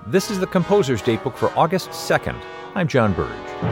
This is the Composer's Datebook for August 2nd. I'm John Burge.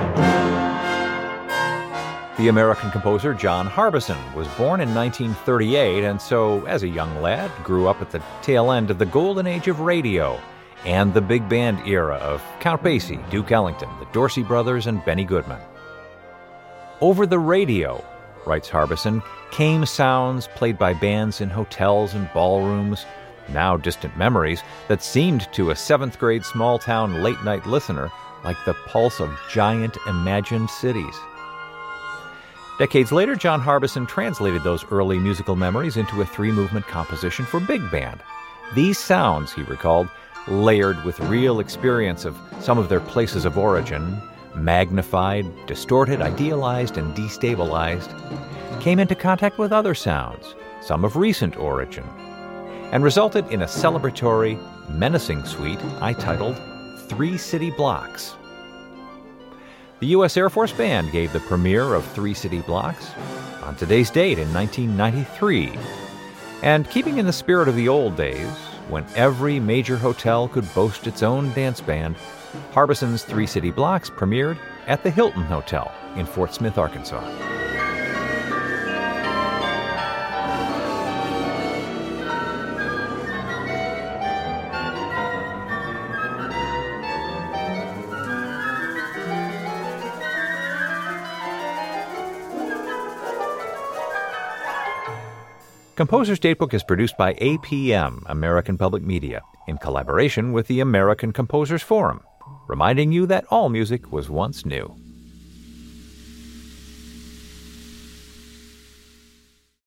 The American composer John Harbison was born in 1938, and so, as a young lad, grew up at the tail end of the golden age of radio and the big band era of Count Basie, Duke Ellington, the Dorsey Brothers, and Benny Goodman. Over the radio, writes Harbison, came sounds played by bands in hotels and ballrooms, now distant memories that seemed to a seventh-grade small-town late-night listener like the pulse of giant imagined cities. Decades later, John Harbison translated those early musical memories into a three-movement composition for big band. These sounds, he recalled, layered with real experience of some of their places of origin, magnified, distorted, idealized, and destabilized, came into contact with other sounds, some of recent origin, and resulted in a celebratory, menacing suite I titled Three City Blocks. The U.S. Air Force Band gave the premiere of Three City Blocks on today's date in 1993. And keeping in the spirit of the old days, when every major hotel could boast its own dance band, Harbison's Three City Blocks premiered at the Hilton Hotel in Fort Smith, Arkansas. Composer's Datebook is produced by APM, American Public Media, in collaboration with the American Composers Forum, reminding you that all music was once new.